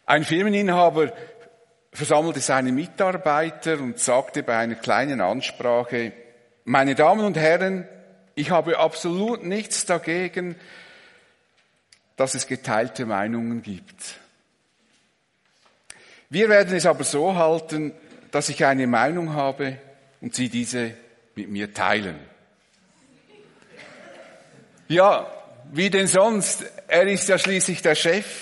Ein Firmeninhaber versammelte seine Mitarbeiter und sagte bei einer kleinen Ansprache: Meine Damen und Herren, ich habe absolut nichts dagegen, dass es geteilte Meinungen gibt. Wir werden es aber so halten, dass ich eine Meinung habe und Sie diese mit mir teilen. Ja, wie denn sonst? Er ist ja schließlich der Chef.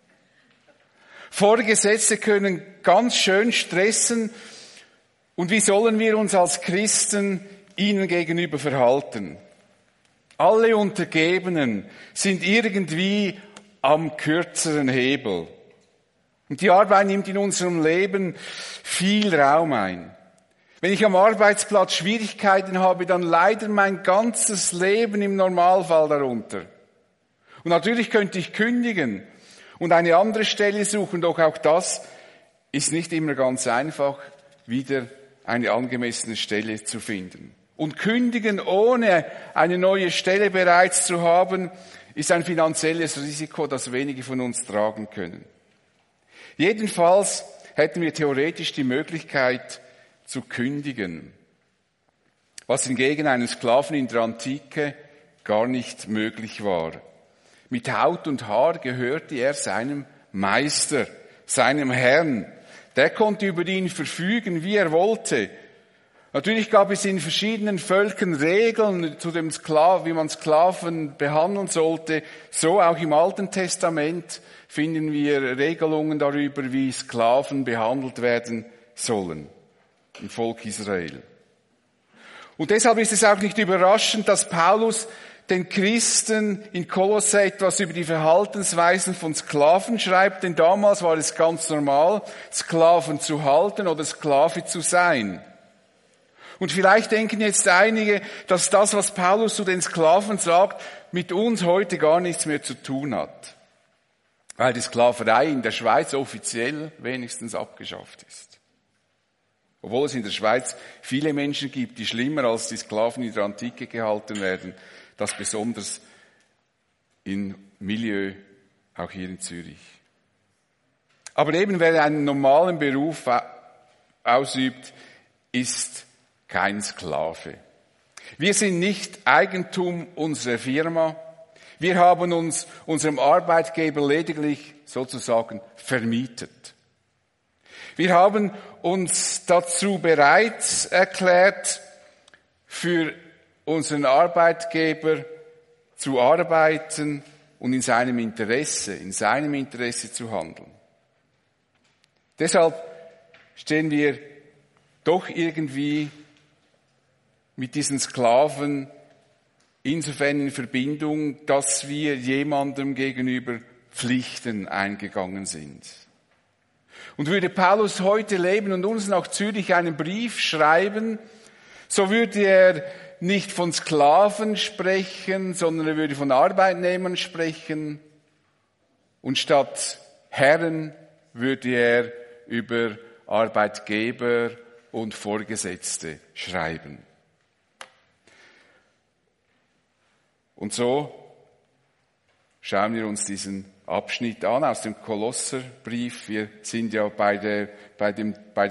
Vorgesetzte können ganz schön stressen. Und wie sollen wir uns als Christen ihnen gegenüber verhalten? Alle Untergebenen sind irgendwie am kürzeren Hebel. Und die Arbeit nimmt in unserem Leben viel Raum ein. Wenn ich am Arbeitsplatz Schwierigkeiten habe, dann leidet mein ganzes Leben im Normalfall darunter. Und natürlich könnte ich kündigen und eine andere Stelle suchen, doch auch das ist nicht immer ganz einfach, wieder eine angemessene Stelle zu finden. Und kündigen, ohne eine neue Stelle bereits zu haben, ist ein finanzielles Risiko, das wenige von uns tragen können. Jedenfalls hätten wir theoretisch die Möglichkeit zu kündigen, was hingegen einem Sklaven in der Antike gar nicht möglich war. Mit Haut und Haar gehörte er seinem Meister, seinem Herrn. Der konnte über ihn verfügen, wie er wollte. Natürlich gab es in verschiedenen Völkern Regeln zu dem Sklaven, wie man Sklaven behandeln sollte. So auch im Alten Testament finden wir Regelungen darüber, wie Sklaven behandelt werden sollen im Volk Israel. Und deshalb ist es auch nicht überraschend, dass Paulus den Christen in Kolosse etwas über die Verhaltensweisen von Sklaven schreibt, denn damals war es ganz normal, Sklaven zu halten oder Sklave zu sein. Und vielleicht denken jetzt einige, dass das, was Paulus zu den Sklaven sagt, mit uns heute gar nichts mehr zu tun hat, weil die Sklaverei in der Schweiz offiziell wenigstens abgeschafft ist. Obwohl es in der Schweiz viele Menschen gibt, die schlimmer als die Sklaven in der Antike gehalten werden, das besonders im Milieu, auch hier in Zürich. Aber eben wer einen normalen Beruf ausübt, ist kein Sklave. Wir sind nicht Eigentum unserer Firma. Wir haben uns unserem Arbeitgeber lediglich sozusagen vermietet. Wir haben uns dazu bereit erklärt, für unseren Arbeitgeber zu arbeiten und in seinem Interesse zu handeln. Deshalb stehen wir doch irgendwie mit diesen Sklaven insofern in Verbindung, dass wir jemandem gegenüber Pflichten eingegangen sind. Und würde Paulus heute leben und uns nach Zürich einen Brief schreiben, so würde er nicht von Sklaven sprechen, sondern er würde von Arbeitnehmern sprechen. Und statt Herren würde er über Arbeitgeber und Vorgesetzte schreiben. Und so schauen wir uns diesen Abschnitt an aus dem Kolosserbrief. Wir sind ja beim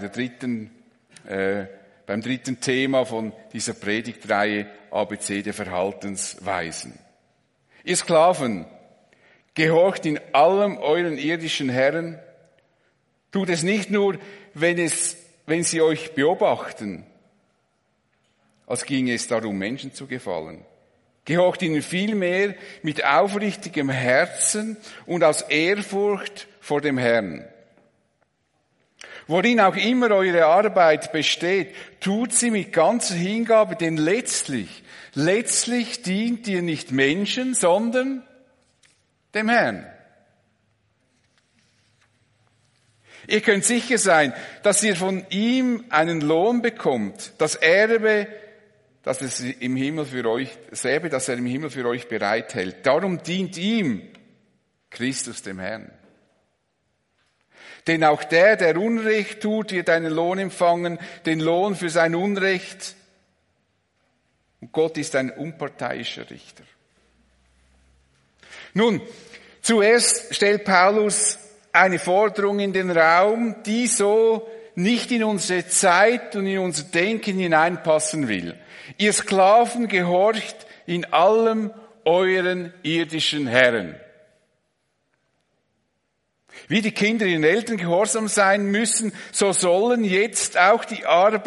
dritten Thema von dieser Predigtreihe ABC der Verhaltensweisen. Ihr Sklaven, gehorcht in allem euren irdischen Herren. Tut es nicht nur, wenn sie euch beobachten, als ginge es darum, Menschen zu gefallen. Gehorcht ihnen vielmehr mit aufrichtigem Herzen und aus Ehrfurcht vor dem Herrn. Worin auch immer eure Arbeit besteht, tut sie mit ganzer Hingabe, denn letztlich dient ihr nicht Menschen, sondern dem Herrn. Ihr könnt sicher sein, dass ihr von ihm einen Lohn bekommt, das Erbe, dass er im Himmel für euch bereithält. Darum dient ihm Christus dem Herrn. Denn auch der Unrecht tut, wird einen Lohn empfangen, den Lohn für sein Unrecht. Und Gott ist ein unparteiischer Richter. Nun, zuerst stellt Paulus eine Forderung in den Raum, die so nicht in unsere Zeit und in unser Denken hineinpassen will. Ihr Sklaven, gehorcht in allem euren irdischen Herren. Wie die Kinder ihren Eltern gehorsam sein müssen, so sollen jetzt auch die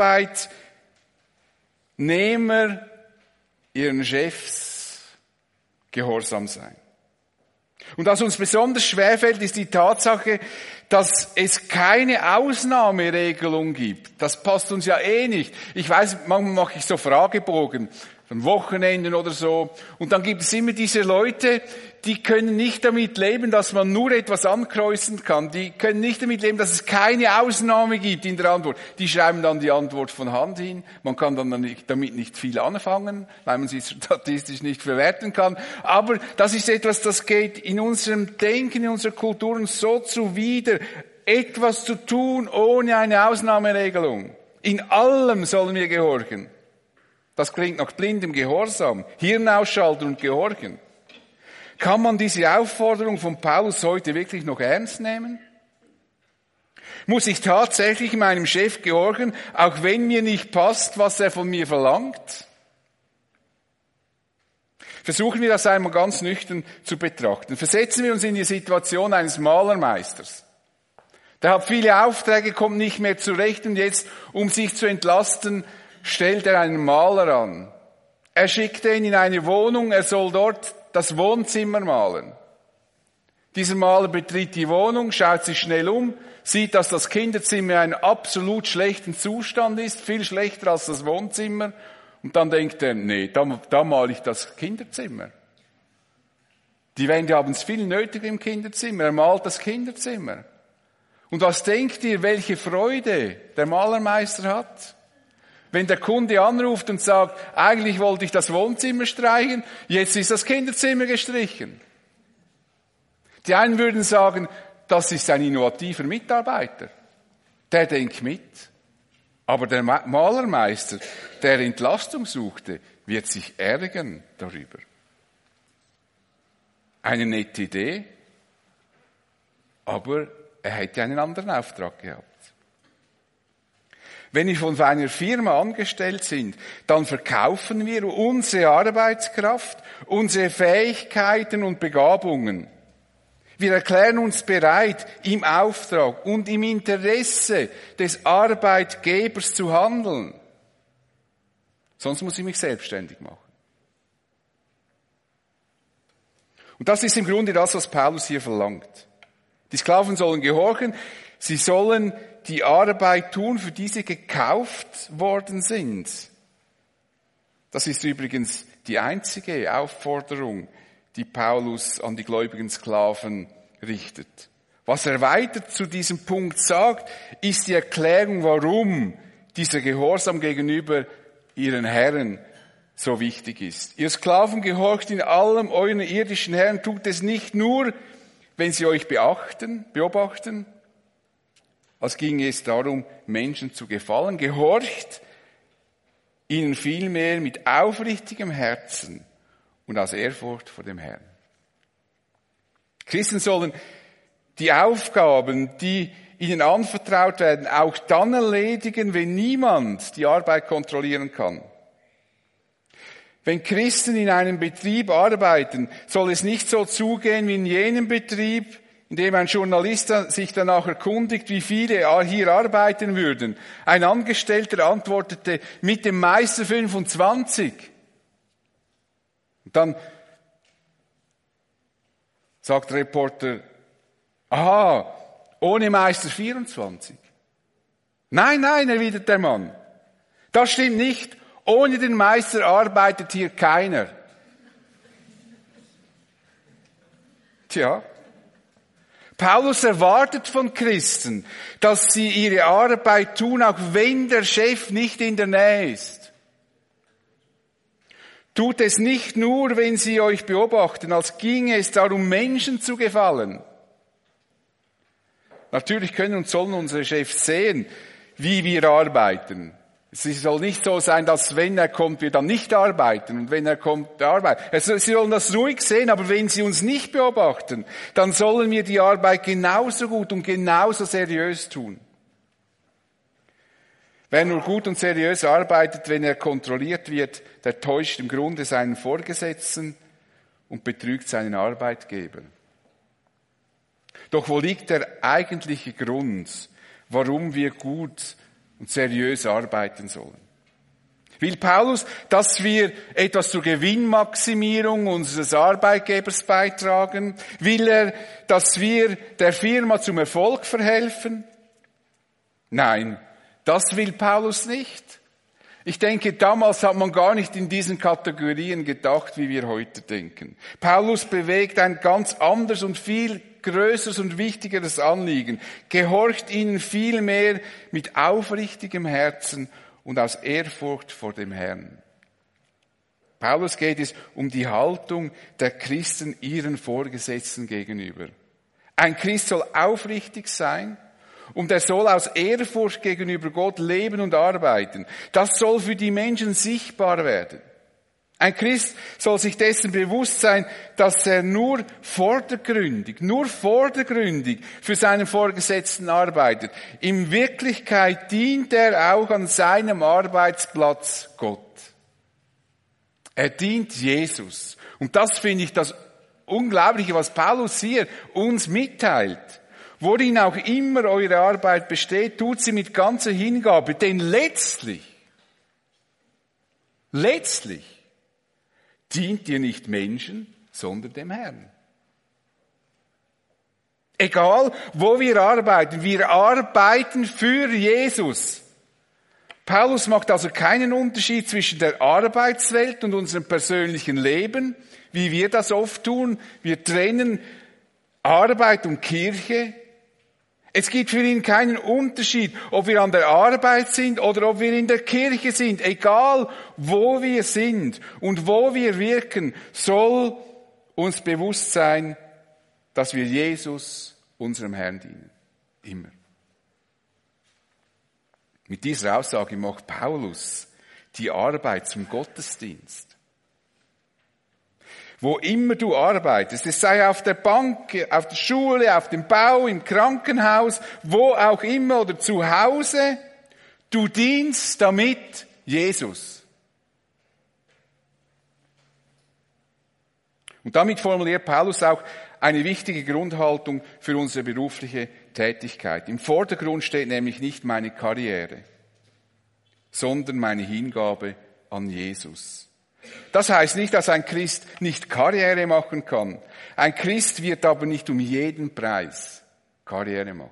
Arbeitnehmer ihren Chefs gehorsam sein. Und was uns besonders schwerfällt, ist die Tatsache, dass es keine Ausnahmeregelung gibt. Das passt uns ja eh nicht. Ich weiß, manchmal mache ich so Fragebogen, am Wochenenden oder so. Und dann gibt es immer diese Leute, die können nicht damit leben, dass man nur etwas ankreuzen kann. Die können nicht damit leben, dass es keine Ausnahme gibt in der Antwort. Die schreiben dann die Antwort von Hand hin. Man kann dann damit nicht viel anfangen, weil man sie statistisch nicht verwerten kann. Aber das ist etwas, das geht in unserem Denken, in unserer Kultur so zuwider, etwas zu tun ohne eine Ausnahmeregelung. In allem sollen wir gehorchen. Das klingt nach blindem Gehorsam. Hirn ausschalten und gehorchen. Kann man diese Aufforderung von Paulus heute wirklich noch ernst nehmen? Muss ich tatsächlich meinem Chef gehorchen, auch wenn mir nicht passt, was er von mir verlangt? Versuchen wir das einmal ganz nüchtern zu betrachten. Versetzen wir uns in die Situation eines Malermeisters. Der hat viele Aufträge, kommt nicht mehr zurecht und jetzt, um sich zu entlasten, stellt er einen Maler an. Er schickt ihn in eine Wohnung, er soll dort das Wohnzimmer malen. Dieser Maler betritt die Wohnung, schaut sich schnell um, sieht, dass das Kinderzimmer in einem absolut schlechten Zustand ist, viel schlechter als das Wohnzimmer. Und dann denkt er, nee, da male ich das Kinderzimmer. Die Wände haben es viel nötiger im Kinderzimmer, er malt das Kinderzimmer. Und was denkt ihr, welche Freude der Malermeister hat? Wenn der Kunde anruft und sagt, eigentlich wollte ich das Wohnzimmer streichen, jetzt ist das Kinderzimmer gestrichen. Die einen würden sagen, das ist ein innovativer Mitarbeiter. Der denkt mit. Aber der Malermeister, der Entlastung suchte, wird sich ärgern darüber. Eine nette Idee, aber er hätte einen anderen Auftrag gehabt. Wenn wir von einer Firma angestellt sind, dann verkaufen wir unsere Arbeitskraft, unsere Fähigkeiten und Begabungen. Wir erklären uns bereit, im Auftrag und im Interesse des Arbeitgebers zu handeln. Sonst muss ich mich selbstständig machen. Und das ist im Grunde das, was Paulus hier verlangt. Die Sklaven sollen gehorchen, sie sollen die Arbeit tun, für die sie gekauft worden sind. Das ist übrigens die einzige Aufforderung, die Paulus an die gläubigen Sklaven richtet. Was er weiter zu diesem Punkt sagt, ist die Erklärung, warum dieser Gehorsam gegenüber ihren Herren so wichtig ist. Ihr Sklaven, gehorcht in allem euren irdischen Herren, tut es nicht nur, wenn sie euch beobachten, als ginge es darum, Menschen zu gefallen. Gehorcht ihnen vielmehr mit aufrichtigem Herzen und aus Ehrfurcht vor dem Herrn. Christen sollen die Aufgaben, die ihnen anvertraut werden, auch dann erledigen, wenn niemand die Arbeit kontrollieren kann. Wenn Christen in einem Betrieb arbeiten, soll es nicht so zugehen wie in jenem Betrieb, in dem ein Journalist sich danach erkundigt, wie viele hier arbeiten würden. Ein Angestellter antwortete, mit dem Meister 25. Und dann sagt der Reporter, aha, ohne Meister 24. Nein, erwidert der Mann. Das stimmt nicht. Ohne den Meister arbeitet hier keiner. Tja. Paulus erwartet von Christen, dass sie ihre Arbeit tun, auch wenn der Chef nicht in der Nähe ist. Tut es nicht nur, wenn sie euch beobachten, als ginge es darum, Menschen zu gefallen. Natürlich können und sollen unsere Chefs sehen, wie wir arbeiten. Es soll nicht so sein, dass wenn er kommt, wir dann nicht arbeiten und wenn er kommt, arbeiten. Sie sollen das ruhig sehen, aber wenn sie uns nicht beobachten, dann sollen wir die Arbeit genauso gut und genauso seriös tun. Wer nur gut und seriös arbeitet, wenn er kontrolliert wird, der täuscht im Grunde seinen Vorgesetzten und betrügt seinen Arbeitgeber. Doch wo liegt der eigentliche Grund, warum wir gut und seriös arbeiten sollen? Will Paulus, dass wir etwas zur Gewinnmaximierung unseres Arbeitgebers beitragen? Will er, dass wir der Firma zum Erfolg verhelfen? Nein, das will Paulus nicht. Ich denke, damals hat man gar nicht in diesen Kategorien gedacht, wie wir heute denken. Paulus bewegt ein ganz anderes und viel größeres und wichtigeres Anliegen, gehorcht ihnen vielmehr mit aufrichtigem Herzen und aus Ehrfurcht vor dem Herrn. Paulus geht es um die Haltung der Christen ihren Vorgesetzten gegenüber. Ein Christ soll aufrichtig sein und er soll aus Ehrfurcht gegenüber Gott leben und arbeiten. Das soll für die Menschen sichtbar werden. Ein Christ soll sich dessen bewusst sein, dass er nur vordergründig für seinen Vorgesetzten arbeitet. In Wirklichkeit dient er auch an seinem Arbeitsplatz Gott. Er dient Jesus. Und das finde ich das Unglaubliche, was Paulus hier uns mitteilt. Worin auch immer eure Arbeit besteht, tut sie mit ganzer Hingabe, denn letztlich dient ihr nicht Menschen, sondern dem Herrn. Egal, wo wir arbeiten für Jesus. Paulus macht also keinen Unterschied zwischen der Arbeitswelt und unserem persönlichen Leben, wie wir das oft tun. Wir trennen Arbeit und Kirche. Es gibt für ihn keinen Unterschied, ob wir an der Arbeit sind oder ob wir in der Kirche sind. Egal, wo wir sind und wo wir wirken, soll uns bewusst sein, dass wir Jesus, unserem Herrn, dienen. Immer. Mit dieser Aussage macht Paulus die Arbeit zum Gottesdienst. Wo immer du arbeitest, es sei auf der Bank, auf der Schule, auf dem Bau, im Krankenhaus, wo auch immer oder zu Hause, du dienst damit Jesus. Und damit formuliert Paulus auch eine wichtige Grundhaltung für unsere berufliche Tätigkeit. Im Vordergrund steht nämlich nicht meine Karriere, sondern meine Hingabe an Jesus. Das heißt nicht, dass ein Christ nicht Karriere machen kann. Ein Christ wird aber nicht um jeden Preis Karriere machen.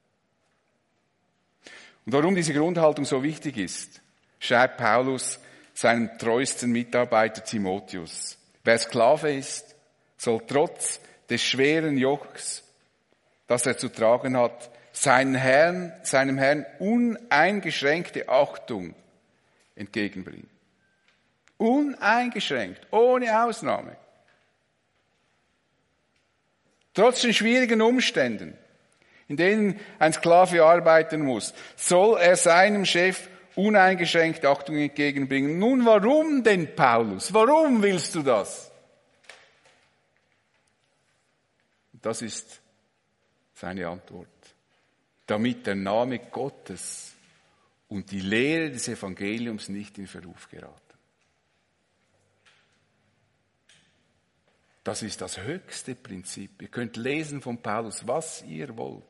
Und warum diese Grundhaltung so wichtig ist, schreibt Paulus seinem treuesten Mitarbeiter Timotheus. Wer Sklave ist, soll trotz des schweren Jochs, das er zu tragen hat, seinem Herrn uneingeschränkte Achtung entgegenbringen. Uneingeschränkt, ohne Ausnahme. Trotz den schwierigen Umständen, in denen ein Sklave arbeiten muss, soll er seinem Chef uneingeschränkt Achtung entgegenbringen. Nun, warum denn, Paulus? Warum willst du das? Das ist seine Antwort. Damit der Name Gottes und die Lehre des Evangeliums nicht in Verruf geraten. Das ist das höchste Prinzip. Ihr könnt lesen von Paulus, was ihr wollt.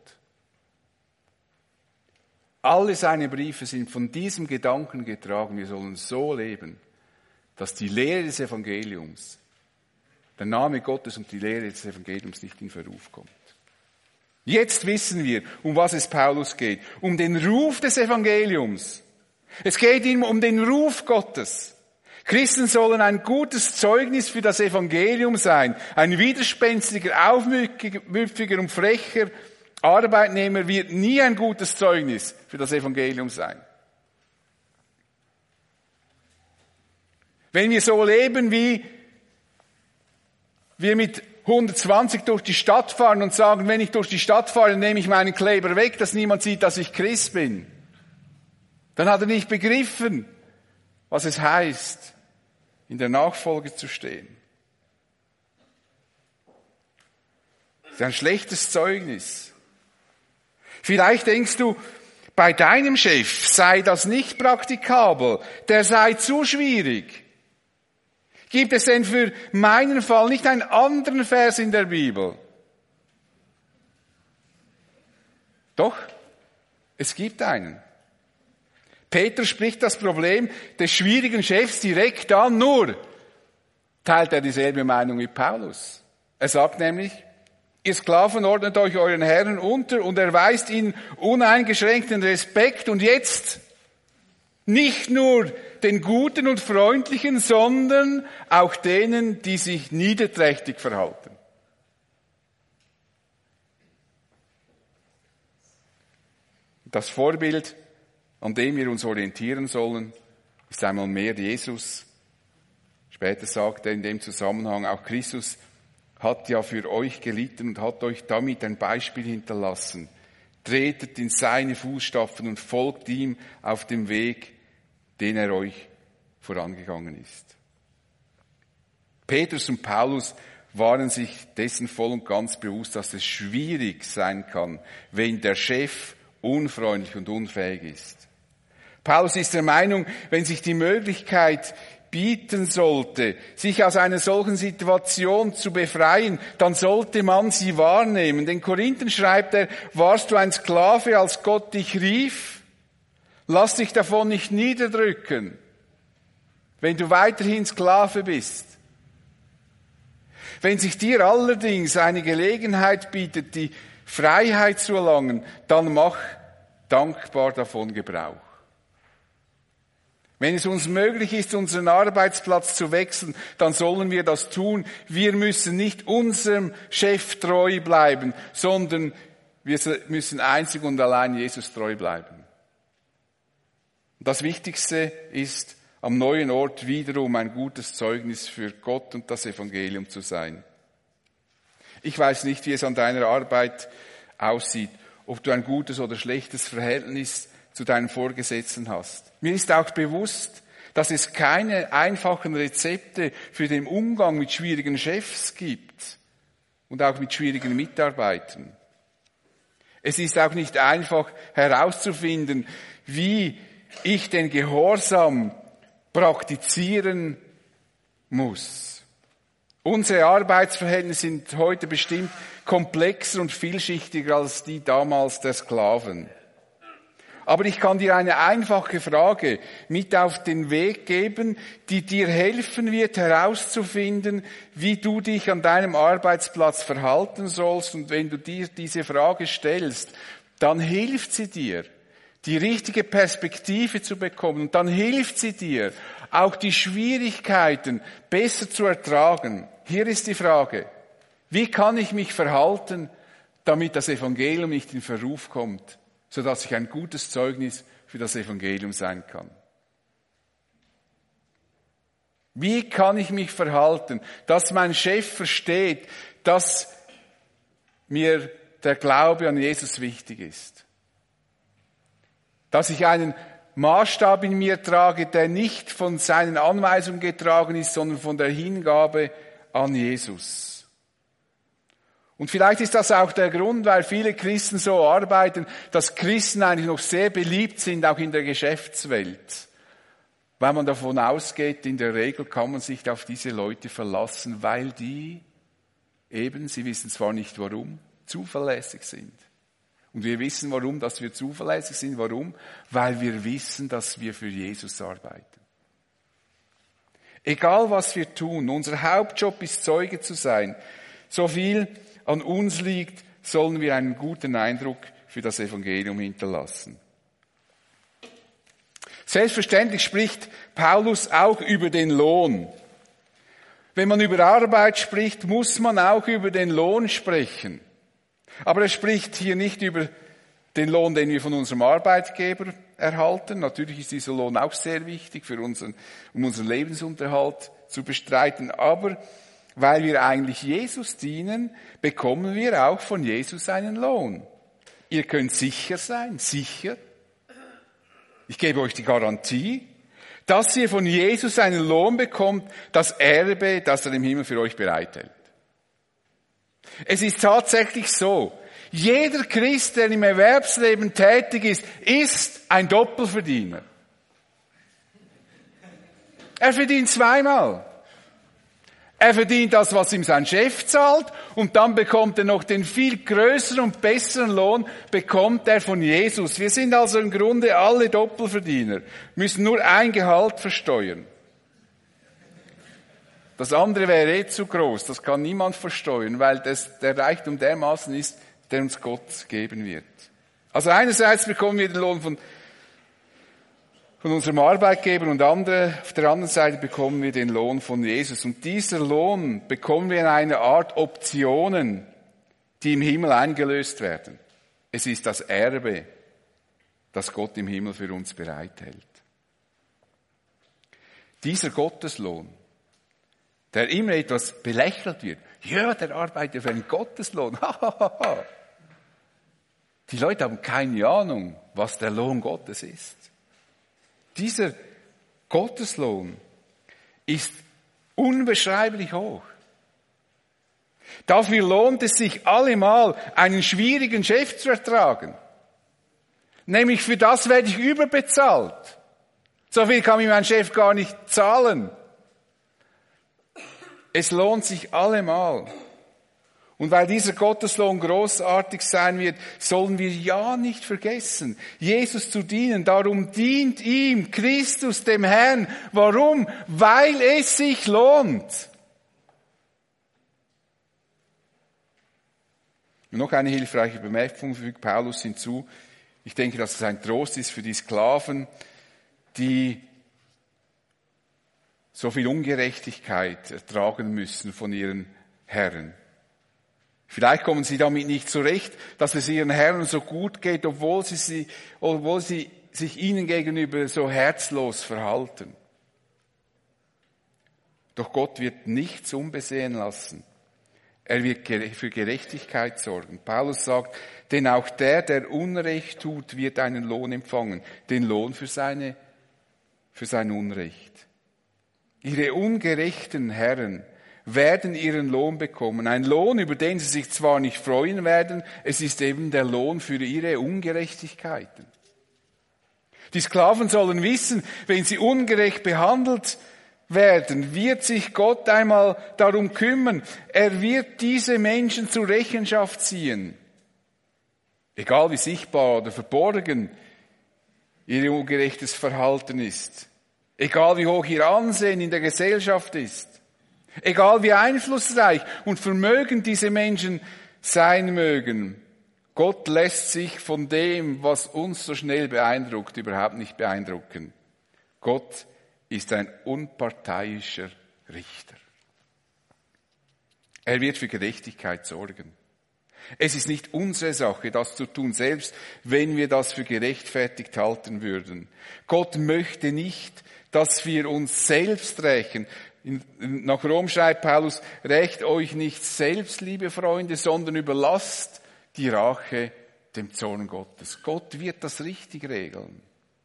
Alle seine Briefe sind von diesem Gedanken getragen. Wir sollen so leben, dass die Lehre des Evangeliums, der Name Gottes und die Lehre des Evangeliums nicht in Verruf kommt. Jetzt wissen wir, um was es Paulus geht. Um den Ruf des Evangeliums. Es geht ihm um den Ruf Gottes. Christen sollen ein gutes Zeugnis für das Evangelium sein. Ein widerspenstiger, aufmüpfiger und frecher Arbeitnehmer wird nie ein gutes Zeugnis für das Evangelium sein. Wenn wir so leben, wie wir mit 120 durch die Stadt fahren und sagen, wenn ich durch die Stadt fahre, nehme ich meinen Kleber weg, dass niemand sieht, dass ich Christ bin, Dann hat er nicht begriffen, was es heißt, in der Nachfolge zu stehen. Das ist ein schlechtes Zeugnis. Vielleicht denkst du, bei deinem Chef sei das nicht praktikabel, der sei zu schwierig. Gibt es denn für meinen Fall nicht einen anderen Vers in der Bibel? Doch, es gibt einen. Petrus spricht das Problem des schwierigen Chefs direkt an, nur teilt er dieselbe Meinung wie Paulus. Er sagt nämlich, ihr Sklaven ordnet euch euren Herren unter und erweist ihnen uneingeschränkten Respekt und jetzt nicht nur den Guten und Freundlichen, sondern auch denen, die sich niederträchtig verhalten. Das Vorbild, an dem wir uns orientieren sollen, ist einmal mehr Jesus. Später sagt er in dem Zusammenhang, auch Christus hat ja für euch gelitten und hat euch damit ein Beispiel hinterlassen. Tretet in seine Fußstapfen und folgt ihm auf dem Weg, den er euch vorangegangen ist. Petrus und Paulus waren sich dessen voll und ganz bewusst, dass es schwierig sein kann, wenn der Chef unfreundlich und unfähig ist. Paulus ist der Meinung, wenn sich die Möglichkeit bieten sollte, sich aus einer solchen Situation zu befreien, dann sollte man sie wahrnehmen. Den Korinthern schreibt er, warst du ein Sklave, als Gott dich rief? Lass dich davon nicht niederdrücken, wenn du weiterhin Sklave bist. Wenn sich dir allerdings eine Gelegenheit bietet, die Freiheit zu erlangen, dann mach dankbar davon Gebrauch. Wenn es uns möglich ist, unseren Arbeitsplatz zu wechseln, dann sollen wir das tun. Wir müssen nicht unserem Chef treu bleiben, sondern wir müssen einzig und allein Jesus treu bleiben. Das Wichtigste ist, am neuen Ort wiederum ein gutes Zeugnis für Gott und das Evangelium zu sein. Ich weiß nicht, wie es an deiner Arbeit aussieht, ob du ein gutes oder schlechtes Verhältnis zu deinen Vorgesetzten hast. Mir ist auch bewusst, dass es keine einfachen Rezepte für den Umgang mit schwierigen Chefs gibt und auch mit schwierigen Mitarbeitern. Es ist auch nicht einfach herauszufinden, wie ich den Gehorsam praktizieren muss. Unsere Arbeitsverhältnisse sind heute bestimmt komplexer und vielschichtiger als die damals der Sklaven. Aber ich kann dir eine einfache Frage mit auf den Weg geben, die dir helfen wird, herauszufinden, wie du dich an deinem Arbeitsplatz verhalten sollst. Und wenn du dir diese Frage stellst, dann hilft sie dir, die richtige Perspektive zu bekommen. Und dann hilft sie dir, auch die Schwierigkeiten besser zu ertragen. Hier ist die Frage: Wie kann ich mich verhalten, damit das Evangelium nicht in Verruf kommt, sodass ich ein gutes Zeugnis für das Evangelium sein kann? Wie kann ich mich verhalten, dass mein Chef versteht, dass mir der Glaube an Jesus wichtig ist? Dass ich einen Maßstab in mir trage, der nicht von seinen Anweisungen getragen ist, sondern von der Hingabe an Jesus. Und vielleicht ist das auch der Grund, weil viele Christen so arbeiten, dass Christen eigentlich noch sehr beliebt sind, auch in der Geschäftswelt. Weil man davon ausgeht, in der Regel kann man sich auf diese Leute verlassen, weil die eben, sie wissen zwar nicht warum, zuverlässig sind. Und wir wissen warum, dass wir zuverlässig sind. Warum? Weil wir wissen, dass wir für Jesus arbeiten. Egal was wir tun, unser Hauptjob ist, Zeuge zu sein. So viel an uns liegt, sollen wir einen guten Eindruck für das Evangelium hinterlassen. Selbstverständlich spricht Paulus auch über den Lohn. Wenn man über Arbeit spricht, muss man auch über den Lohn sprechen. Aber er spricht hier nicht über den Lohn, den wir von unserem Arbeitgeber erhalten. Natürlich ist dieser Lohn auch sehr wichtig, um unseren Lebensunterhalt zu bestreiten. Aber weil wir eigentlich Jesus dienen, bekommen wir auch von Jesus einen Lohn. Ihr könnt sicher sein, sicher. Ich gebe euch die Garantie, dass ihr von Jesus einen Lohn bekommt, das Erbe, das er im Himmel für euch bereithält. Es ist tatsächlich so, jeder Christ, der im Erwerbsleben tätig ist ein Doppelverdiener. Er verdient zweimal. Er verdient das, was ihm sein Chef zahlt, und dann bekommt er noch den viel größeren und besseren Lohn, bekommt er von Jesus. Wir sind also im Grunde alle Doppelverdiener, müssen nur ein Gehalt versteuern. Das andere wäre zu groß, das kann niemand versteuern, weil der Reichtum dermaßen ist, der uns Gott geben wird. Also einerseits bekommen wir den Lohn von unserem Arbeitgeber und auf der anderen Seite bekommen wir den Lohn von Jesus. Und dieser Lohn bekommen wir in einer Art Optionen, die im Himmel eingelöst werden. Es ist das Erbe, das Gott im Himmel für uns bereithält. Dieser Gotteslohn, der immer etwas belächelt wird. Ja, der arbeitet für einen Gotteslohn. Die Leute haben keine Ahnung, was der Lohn Gottes ist. Dieser Gotteslohn ist unbeschreiblich hoch. Dafür lohnt es sich allemal, einen schwierigen Chef zu ertragen. Nämlich für das werde ich überbezahlt. So viel kann mir mein Chef gar nicht zahlen. Es lohnt sich allemal. Und weil dieser Gotteslohn großartig sein wird, sollen wir ja nicht vergessen, Jesus zu dienen. Darum dient ihm Christus, dem Herrn. Warum? Weil es sich lohnt. Und noch eine hilfreiche Bemerkung fügt Paulus hinzu. Ich denke, dass es ein Trost ist für die Sklaven, die so viel Ungerechtigkeit ertragen müssen von ihren Herren. Vielleicht kommen sie damit nicht zurecht, dass es ihren Herren so gut geht, obwohl sie sich ihnen gegenüber so herzlos verhalten. Doch Gott wird nichts unbesehen lassen. Er wird für Gerechtigkeit sorgen. Paulus sagt, denn auch der Unrecht tut, wird einen Lohn empfangen. Den Lohn für sein Unrecht. Ihre ungerechten Herren werden ihren Lohn bekommen. Ein Lohn, über den sie sich zwar nicht freuen werden, es ist eben der Lohn für ihre Ungerechtigkeiten. Die Sklaven sollen wissen, wenn sie ungerecht behandelt werden, wird sich Gott einmal darum kümmern. Er wird diese Menschen zur Rechenschaft ziehen. Egal wie sichtbar oder verborgen ihr ungerechtes Verhalten ist. Egal wie hoch ihr Ansehen in der Gesellschaft ist. Egal wie einflussreich und vermögend diese Menschen sein mögen. Gott lässt sich von dem, was uns so schnell beeindruckt, überhaupt nicht beeindrucken. Gott ist ein unparteiischer Richter. Er wird für Gerechtigkeit sorgen. Es ist nicht unsere Sache, das zu tun, selbst wenn wir das für gerechtfertigt halten würden. Gott möchte nicht, dass wir uns selbst rächen. Nach Rom schreibt Paulus, rächt euch nicht selbst, liebe Freunde, sondern überlasst die Rache dem Zorn Gottes. Gott wird das richtig regeln.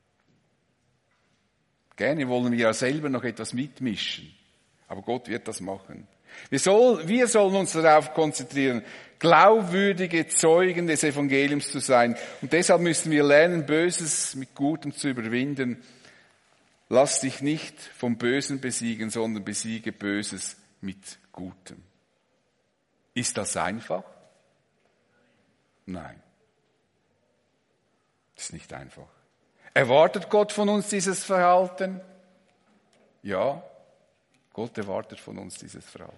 Gerne wollen wir ja selber noch etwas mitmischen, aber Gott wird das machen. Wir sollen uns darauf konzentrieren, glaubwürdige Zeugen des Evangeliums zu sein. Und deshalb müssen wir lernen, Böses mit Gutem zu überwinden. Lass dich nicht vom Bösen besiegen, sondern besiege Böses mit Gutem. Ist das einfach? Nein. Das ist nicht einfach. Erwartet Gott von uns dieses Verhalten? Ja, Gott erwartet von uns dieses Verhalten.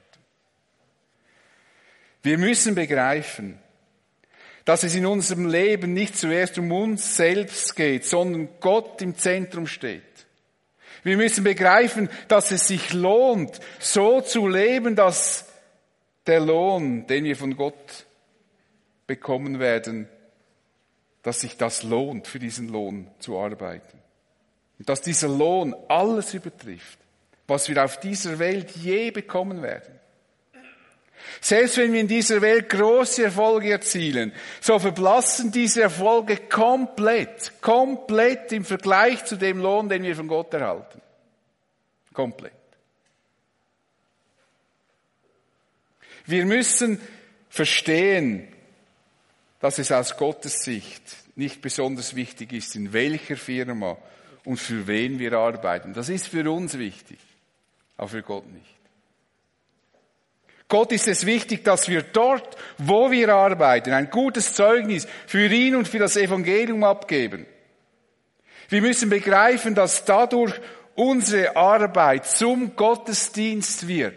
Wir müssen begreifen, dass es in unserem Leben nicht zuerst um uns selbst geht, sondern Gott im Zentrum steht. Wir müssen begreifen, dass es sich lohnt, so zu leben, dass der Lohn, den wir von Gott bekommen werden, dass sich das lohnt, für diesen Lohn zu arbeiten. Und dass dieser Lohn alles übertrifft, was wir auf dieser Welt je bekommen werden. Selbst wenn wir in dieser Welt große Erfolge erzielen, so verblassen diese Erfolge komplett im Vergleich zu dem Lohn, den wir von Gott erhalten. Komplett. Wir müssen verstehen, dass es aus Gottes Sicht nicht besonders wichtig ist, in welcher Firma und für wen wir arbeiten. Das ist für uns wichtig, aber für Gott nicht. Gott ist es wichtig, dass wir dort, wo wir arbeiten, ein gutes Zeugnis für ihn und für das Evangelium abgeben. Wir müssen begreifen, dass dadurch unsere Arbeit zum Gottesdienst wird.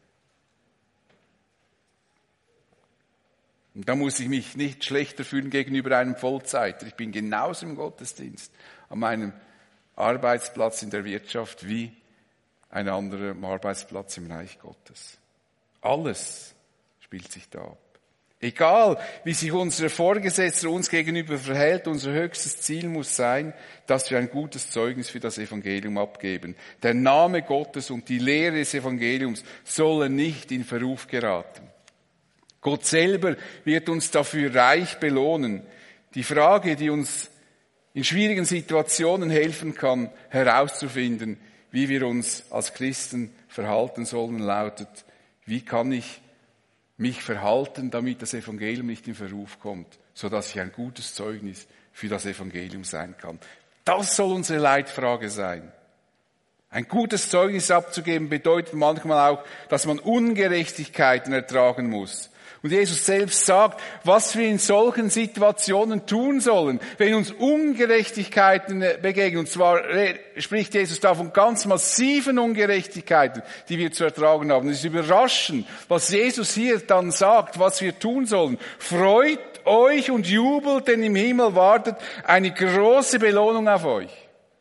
Und da muss ich mich nicht schlechter fühlen gegenüber einem Vollzeiter. Ich bin genauso im Gottesdienst an meinem Arbeitsplatz in der Wirtschaft wie ein anderer Arbeitsplatz im Reich Gottes. Alles spielt sich da ab. Egal, wie sich unser Vorgesetzter uns gegenüber verhält, unser höchstes Ziel muss sein, dass wir ein gutes Zeugnis für das Evangelium abgeben. Der Name Gottes und die Lehre des Evangeliums sollen nicht in Verruf geraten. Gott selber wird uns dafür reich belohnen. Die Frage, die uns in schwierigen Situationen helfen kann, herauszufinden, wie wir uns als Christen verhalten sollen, lautet: Wie kann ich mich verhalten, damit das Evangelium nicht in Verruf kommt, sodass ich ein gutes Zeugnis für das Evangelium sein kann? Das soll unsere Leitfrage sein. Ein gutes Zeugnis abzugeben bedeutet manchmal auch, dass man Ungerechtigkeiten ertragen muss. Und Jesus selbst sagt, was wir in solchen Situationen tun sollen, wenn uns Ungerechtigkeiten begegnen. Und zwar spricht Jesus da von ganz massiven Ungerechtigkeiten, die wir zu ertragen haben. Es ist überraschend, was Jesus hier dann sagt, was wir tun sollen. Freut euch und jubelt, denn im Himmel wartet eine große Belohnung auf euch.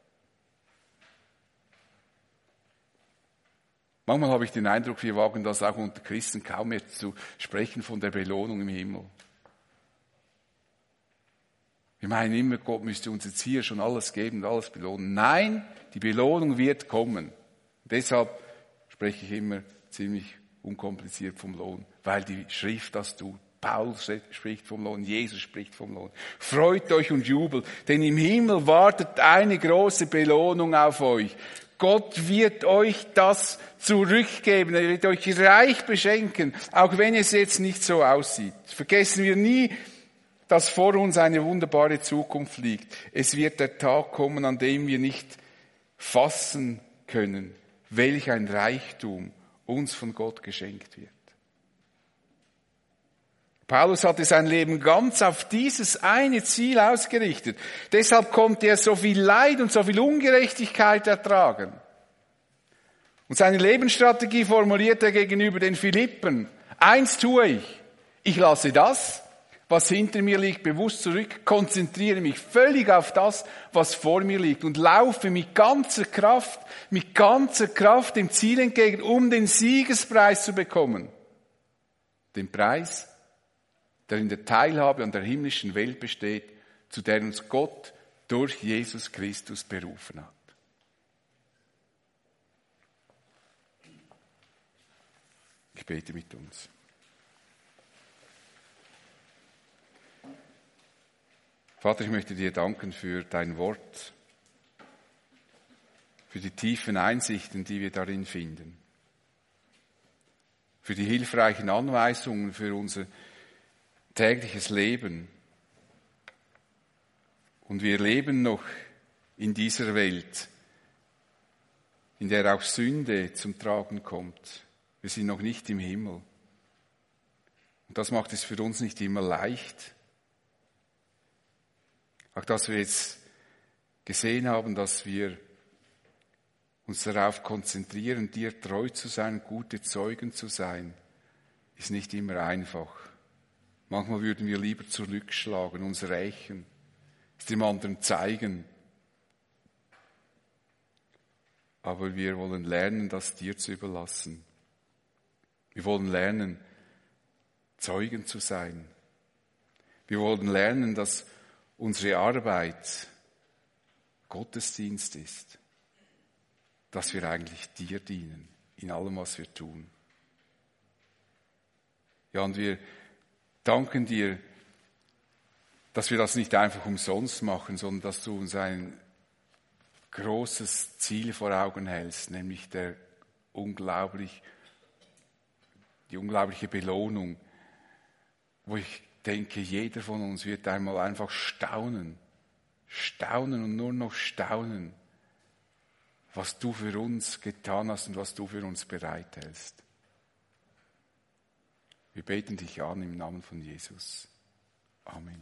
Manchmal habe ich den Eindruck, wir wagen das auch unter Christen kaum mehr zu sprechen von der Belohnung im Himmel. Wir meinen immer, Gott müsste uns jetzt hier schon alles geben und alles belohnen. Nein, die Belohnung wird kommen. Deshalb spreche ich immer ziemlich unkompliziert vom Lohn, weil die Schrift das tut. Paulus spricht vom Lohn, Jesus spricht vom Lohn. Freut euch und jubelt, denn im Himmel wartet eine große Belohnung auf euch. Gott wird euch das zurückgeben, er wird euch reich beschenken, auch wenn es jetzt nicht so aussieht. Vergessen wir nie, dass vor uns eine wunderbare Zukunft liegt. Es wird der Tag kommen, an dem wir nicht fassen können, welch ein Reichtum uns von Gott geschenkt wird. Paulus hatte sein Leben ganz auf dieses eine Ziel ausgerichtet. Deshalb konnte er so viel Leid und so viel Ungerechtigkeit ertragen. Und seine Lebensstrategie formuliert er gegenüber den Philippern. Eins tue ich lasse das, was hinter mir liegt, bewusst zurück, konzentriere mich völlig auf das, was vor mir liegt und laufe mit ganzer Kraft dem Ziel entgegen, um den Siegespreis zu bekommen. Den Preis, der in der Teilhabe an der himmlischen Welt besteht, zu der uns Gott durch Jesus Christus berufen hat. Ich bete mit uns. Vater, ich möchte dir danken für dein Wort, für die tiefen Einsichten, die wir darin finden, für die hilfreichen Anweisungen für unser tägliches Leben. Und wir leben noch in dieser Welt, in der auch Sünde zum Tragen kommt. Wir sind noch nicht im Himmel. Und das macht es für uns nicht immer leicht. Auch dass wir jetzt gesehen haben, dass wir uns darauf konzentrieren, dir treu zu sein, gute Zeugen zu sein, ist nicht immer einfach. Manchmal würden wir lieber zurückschlagen, uns rächen, es dem anderen zeigen. Aber wir wollen lernen, das dir zu überlassen. Wir wollen lernen, Zeugen zu sein. Wir wollen lernen, dass unsere Arbeit Gottesdienst ist. Dass wir eigentlich dir dienen, in allem, was wir tun. Ja, und wir danken dir, dass wir das nicht einfach umsonst machen, sondern dass du uns ein großes Ziel vor Augen hältst, nämlich die unglaubliche Belohnung, wo ich denke, jeder von uns wird einmal einfach staunen und nur noch staunen, was du für uns getan hast und was du für uns bereithältst. Wir beten dich an im Namen von Jesus. Amen.